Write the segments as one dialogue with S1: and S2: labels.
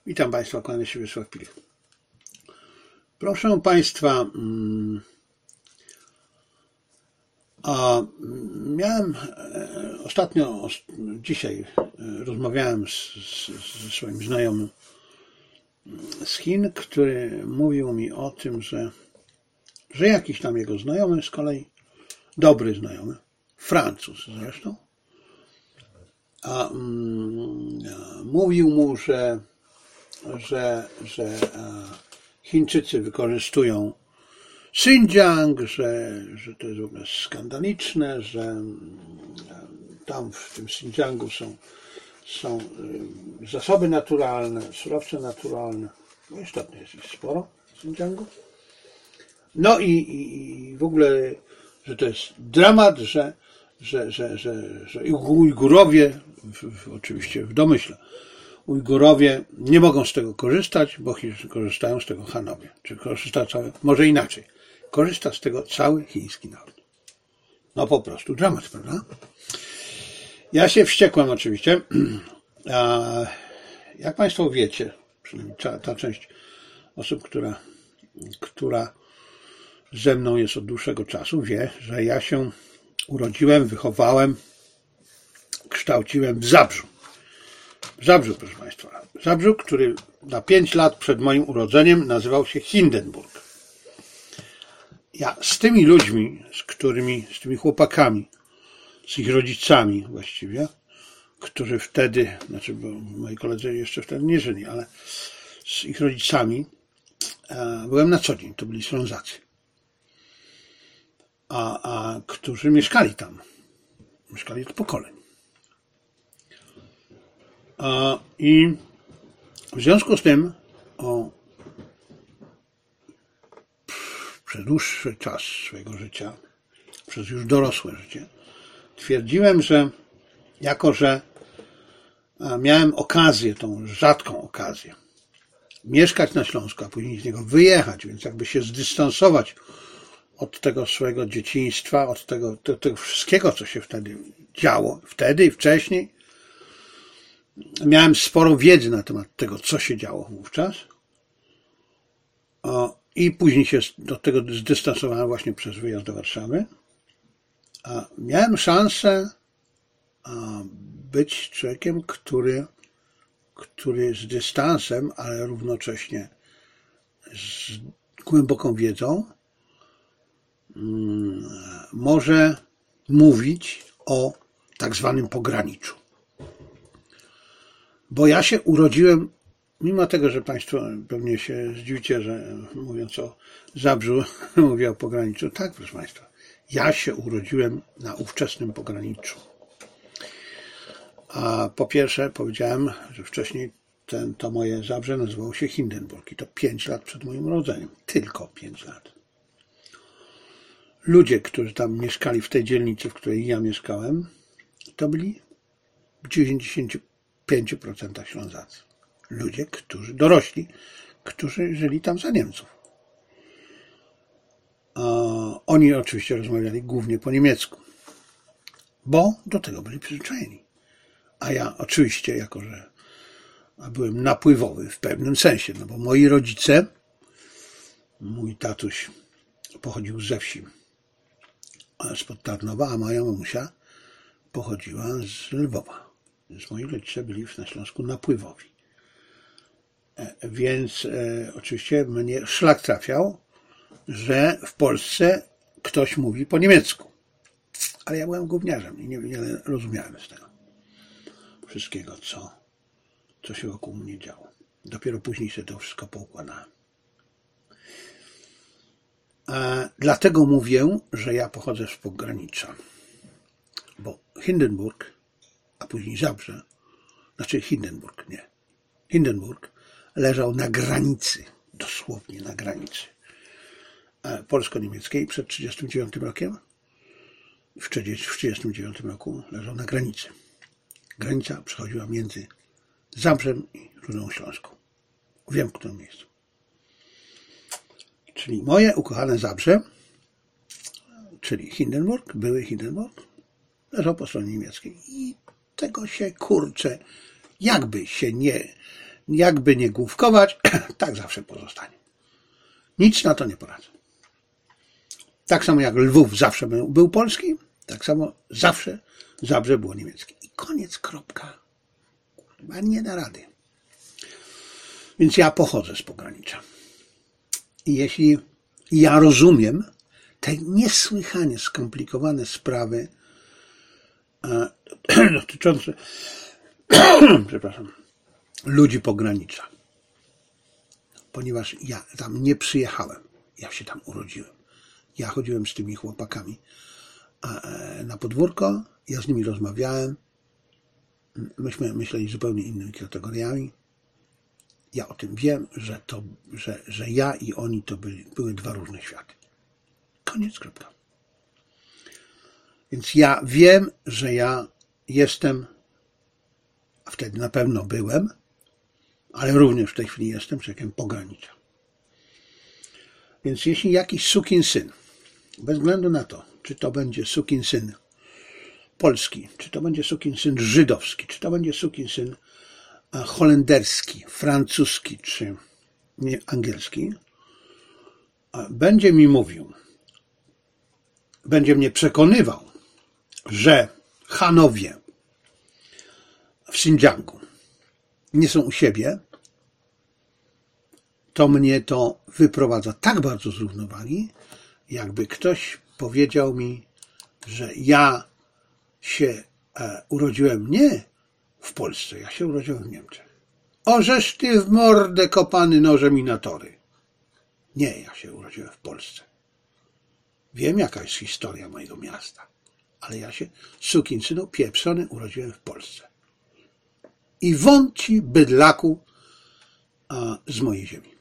S1: Witam Państwa, kłaniam się Wiesław Pilich. Proszę Państwa, dzisiaj rozmawiałem ze swoim znajomym z Chin, który mówił mi o tym, że jakiś tam jego znajomy, z kolei dobry znajomy, Francuz zresztą, mówił mu, że Chińczycy wykorzystują Xinjiang, że to jest w ogóle skandaliczne, że tam w tym Xinjiangu są zasoby naturalne, surowce naturalne. No istotnie jest ich sporo w Xinjiangu. No i w ogóle, że to jest dramat, że Ujgurowie, oczywiście w domyśle, Ujgurowie nie mogą z tego korzystać, bo korzystają z tego Hanowie. Czy korzysta może inaczej. Korzysta z tego cały chiński naród. No po prostu dramat, prawda? Ja się wściekłem oczywiście. Jak Państwo wiecie, przynajmniej ta część osób, która ze mną jest od dłuższego czasu, wie, że ja się urodziłem, wychowałem, kształciłem w Zabrzu. W Zabrzu, proszę Państwa. W Zabrzu, który na 5 lat przed moim urodzeniem nazywał się Hindenburg. Ja z tymi ludźmi, z tymi chłopakami, z ich rodzicami właściwie, którzy wtedy, bo moi koledzy jeszcze wtedy nie żyli, ale z ich rodzicami byłem na co dzień. To byli Ślązacy. Którzy mieszkali tam. Mieszkali od pokoleń. I w związku z tym przez dłuższy czas swojego życia, przez już dorosłe życie, twierdziłem, że miałem okazję, tą rzadką okazję, mieszkać na Śląsku, a później z niego wyjechać, więc jakby się zdystansować od tego swojego dzieciństwa, od tego wszystkiego, co się wtedy działo, wtedy i wcześniej. Miałem sporo wiedzy na temat tego, co się działo wówczas. I później się do tego zdystansowałem właśnie przez wyjazd do Warszawy. Miałem szansę być człowiekiem, który z dystansem, ale równocześnie z głęboką wiedzą może mówić o tak zwanym pograniczu. Bo ja się urodziłem, mimo tego, że Państwo pewnie się zdziwicie, że mówiąc o Zabrzu mówię o pograniczu. Tak, proszę Państwa, ja się urodziłem na ówczesnym pograniczu. A po pierwsze powiedziałem, że wcześniej to moje Zabrze nazywało się Hindenburg i to 5 lat przed moim urodzeniem. Tylko 5 lat. Ludzie, którzy tam mieszkali w tej dzielnicy, w której ja mieszkałem, to byli w 95% Ślązacy. Ludzie, dorośli, którzy żyli tam za Niemców. Oni oczywiście rozmawiali głównie po niemiecku, bo do tego byli przyzwyczajeni. A ja oczywiście, jako że byłem napływowy w pewnym sensie, no bo moi rodzice, mój tatuś pochodził ze wsi spod Tarnowa, a moja mamusia pochodziła z Lwowa. Więc moi rodzice byli na Śląsku napływowi. Więc oczywiście mnie szlak trafiał, że w Polsce ktoś mówi po niemiecku. Ale ja byłem gówniarzem i niewiele rozumiałem z tego wszystkiego, co się wokół mnie działo. Dopiero później sobie to wszystko poukładałem. Dlatego mówię, że ja pochodzę z pogranicza. Bo Hindenburg, a później Zabrze, Hindenburg leżał na granicy, dosłownie na granicy polsko-niemieckiej przed 1939 rokiem. W 1939 roku leżał na granicy. Granica przechodziła między Zabrzem i Rudą Śląską. Wiem, w którym miejscu. Czyli moje ukochane Zabrze, czyli Hindenburg, były Hindenburg, leżał po stronie niemieckiej. I tego się, kurczę, jakby się nie jakby nie główkować, tak zawsze pozostanie. Nic na to nie poradzę. Tak samo jak Lwów zawsze był polski, tak samo zawsze Zabrze było niemieckie. I koniec, kropka. Kurwa, nie da rady. Więc ja pochodzę z pogranicza. I jeśli ja rozumiem te niesłychanie skomplikowane sprawy dotyczące przepraszam, ludzi pogranicza. Ponieważ ja tam nie przyjechałem. Ja się tam urodziłem. Ja chodziłem z tymi chłopakami na podwórko. Ja z nimi rozmawiałem. Myśmy myśleli zupełnie innymi kategoriami. Ja o tym wiem, że ja i oni to były dwa różne światy. Koniec, kropka. Więc ja wiem, że ja jestem, a wtedy na pewno byłem, ale również w tej chwili jestem człowiekiem pogranicza. Więc jeśli jakiś sukinsyn, bez względu na to, czy to będzie sukinsyn polski, czy to będzie sukinsyn żydowski, czy to będzie sukinsyn holenderski, francuski, czy angielski, będzie mi mówił, będzie mnie przekonywał, że Hanowie w Xinjiangu nie są u siebie, to mnie to wyprowadza tak bardzo z równowagi, jakby ktoś powiedział mi, że ja się urodziłem nie w Polsce, ja się urodziłem w Niemczech. Ożeż ty w mordę kopany nożem i na tory. Nie, ja się urodziłem w Polsce. Wiem, jaka jest historia mojego miasta, ale ja się, sukinsynu pieprzony, urodziłem w Polsce. I wąci bydlaku z mojej ziemi.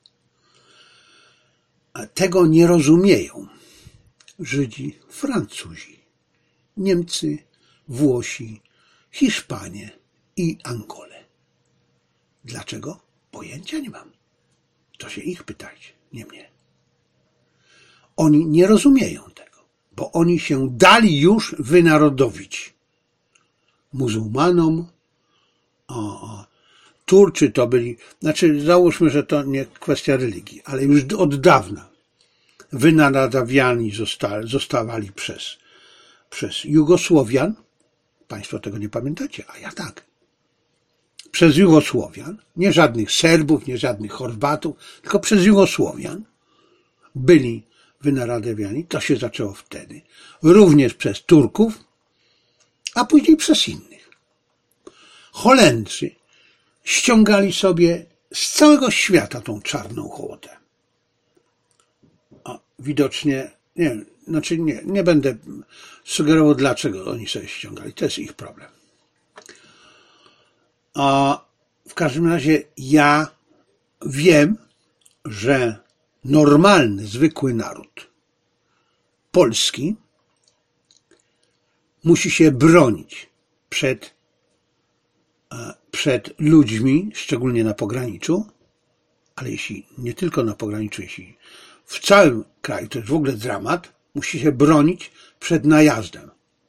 S1: Tego nie rozumieją Żydzi, Francuzi, Niemcy, Włosi, Hiszpanie i Angole. Dlaczego? Pojęcia nie mam. To się ich pytajcie, nie mnie. Oni nie rozumieją tego, bo oni się dali już wynarodowić. Muzułmanom, Turcy to byli, znaczy załóżmy, że to nie kwestia religii, ale już od dawna wynarodowiani zostawali przez Jugosłowian. Państwo tego nie pamiętacie, a ja tak. Przez Jugosłowian, nie żadnych Serbów, nie żadnych Chorwatów, tylko przez Jugosłowian byli wynarodowiani. To się zaczęło wtedy. Również przez Turków, a później przez innych. Holendrzy ściągali sobie z całego świata tą czarną hołotę. Widocznie, nie będę sugerował, dlaczego oni sobie ściągali. To jest ich problem. A w każdym razie ja wiem, że normalny, zwykły naród polski musi się bronić przed ludźmi, szczególnie na pograniczu, ale jeśli nie tylko na pograniczu, jeśli w całym kraju, to jest w ogóle dramat, musi się bronić przed najazdem.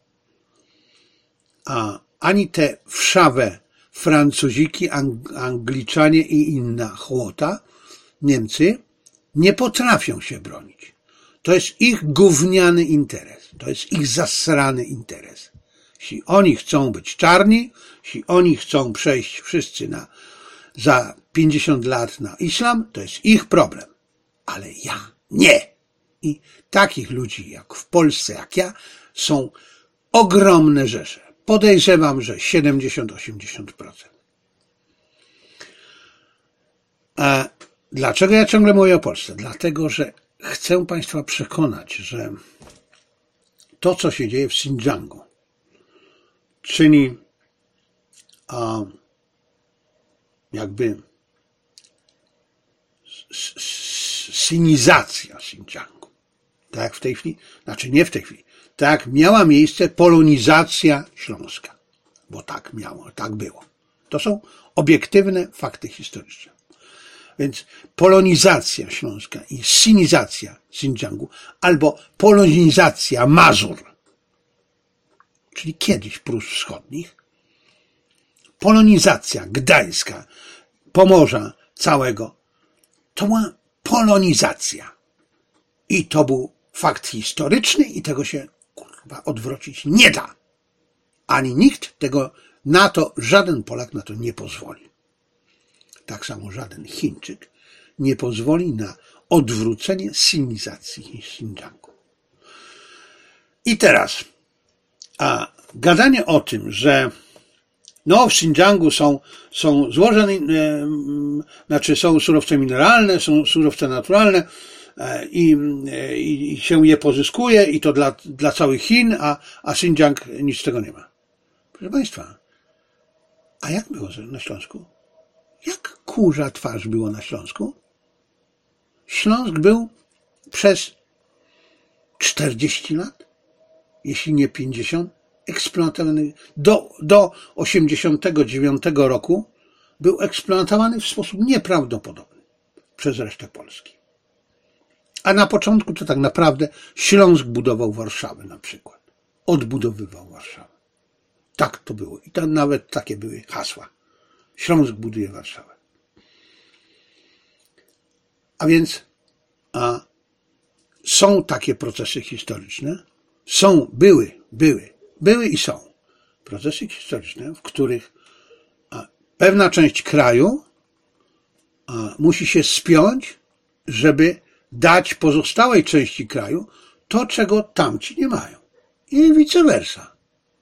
S1: A ani te wszawe Francuziki, Angliczanie i inna hołota, Niemcy, nie potrafią się bronić. To jest ich gówniany interes. To jest ich zasrany interes. Jeśli oni chcą być czarni, jeśli oni chcą przejść wszyscy za 50 lat na islam, to jest ich problem. Ale ja nie. I takich ludzi jak w Polsce, jak ja, są ogromne rzesze. Podejrzewam, że 70-80%. A dlaczego ja ciągle mówię o Polsce? Dlatego, że chcę Państwa przekonać, że to, co się dzieje w Xinjiangu, czyni jakby sinizacja Xinjiangu. Tak jak w tej chwili, znaczy nie w tej chwili, tak jak miała miejsce polonizacja Śląska. Bo tak miało, tak było. To są obiektywne fakty historyczne. Więc polonizacja Śląska i sinizacja Xinjiangu, albo polonizacja Mazur, czyli kiedyś Prus Wschodnich, polonizacja Gdańska, Pomorza całego, to była polonizacja. I to był fakt historyczny i tego się odwrócić nie da. Ani nikt tego na to, żaden Polak na to nie pozwoli. Tak samo żaden Chińczyk nie pozwoli na odwrócenie sinizacji Xinjiangu. I teraz, gadanie o tym, że w Xinjiangu są złoża, są surowce mineralne, są surowce naturalne i się je pozyskuje i to dla całych Chin, a Xinjiang nic z tego nie ma. Proszę Państwa, a jak było na Śląsku? Jak kurza twarz było na Śląsku? Śląsk był przez 40 lat, jeśli nie 50, eksploatowany do 89 roku był eksploatowany w sposób nieprawdopodobny przez resztę Polski. A na początku to tak naprawdę Śląsk budował Warszawę na przykład. Odbudowywał Warszawę. Tak to było. I tam nawet takie były hasła. Śląsk buduje Warszawę. A więc są takie procesy historyczne. Były i są procesy historyczne, w których pewna część kraju musi się spiąć, żeby dać pozostałej części kraju to, czego tamci nie mają. I vice versa.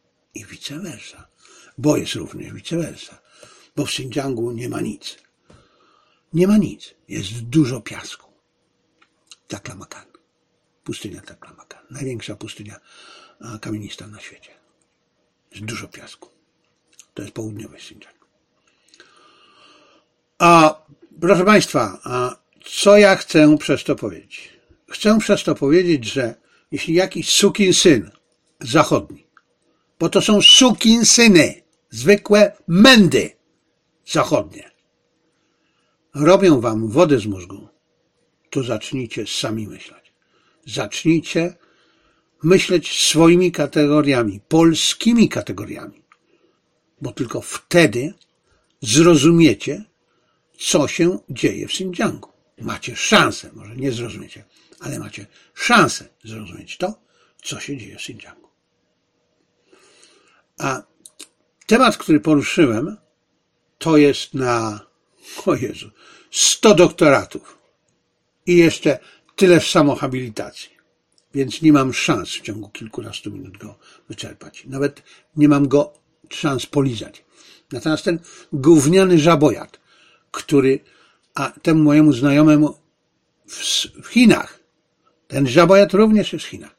S1: Bo jest również vice versa. Bo w Xinjiangu nie ma nic. Nie ma nic. Jest dużo piasku. Taklamakan. Pustynia Taklamakan. Największa pustynia kamienista na świecie. Jest dużo piasku. To jest południowy Xinjiang. Proszę Państwa, co ja chcę przez to powiedzieć? Chcę przez to powiedzieć, że jeśli jakiś sukinsyn zachodni, bo to są sukinsyny, zwykłe mędy zachodnie, robią wam wodę z mózgu, to zacznijcie sami myśleć. Zacznijcie myśleć swoimi kategoriami, polskimi kategoriami, bo tylko wtedy zrozumiecie, co się dzieje w Xinjiangu. Macie szansę, może nie zrozumiecie, ale macie szansę zrozumieć to, co się dzieje w Xinjiangu. A temat, który poruszyłem, to jest na, 100 doktoratów i jeszcze tyle w samohabilitacji. Więc nie mam szans w ciągu kilkunastu minut go wyczerpać. Nawet nie mam go szans polizać. Natomiast ten gówniany żabojad, który, temu mojemu znajomemu w Chinach, ten żabojad również jest w Chinach,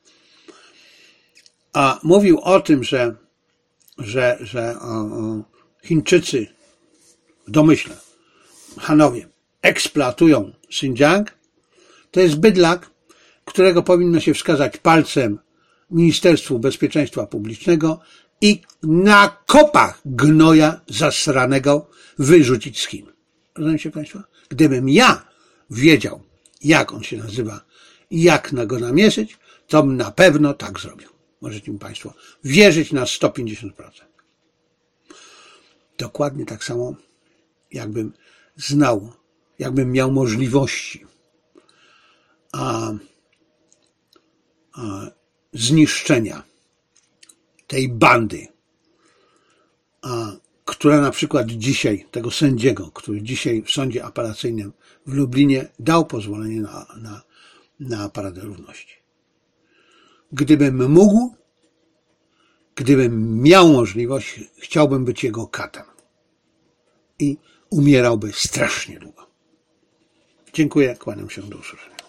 S1: mówił o tym, że Chińczycy w domyśle, w Hanowie eksploatują Xinjiang, to jest bydlak, którego powinno się wskazać palcem Ministerstwu Bezpieczeństwa Publicznego i na kopach gnoja zasranego wyrzucić z Chin. Rozumiecie Państwo? Gdybym ja wiedział, jak on się nazywa i jak go namierzyć, to bym na pewno tak zrobił. Możecie mi Państwo wierzyć na 150%. Dokładnie tak samo, jakbym znał, jakbym miał możliwości zniszczenia tej bandy, która na przykład dzisiaj, tego sędziego, który dzisiaj w sądzie apelacyjnym w Lublinie dał pozwolenie na Paradę Równości. Gdybym mógł, gdybym miał możliwość, chciałbym być jego katem. I umierałby strasznie długo. Dziękuję, kłaniam się do usłyszenia.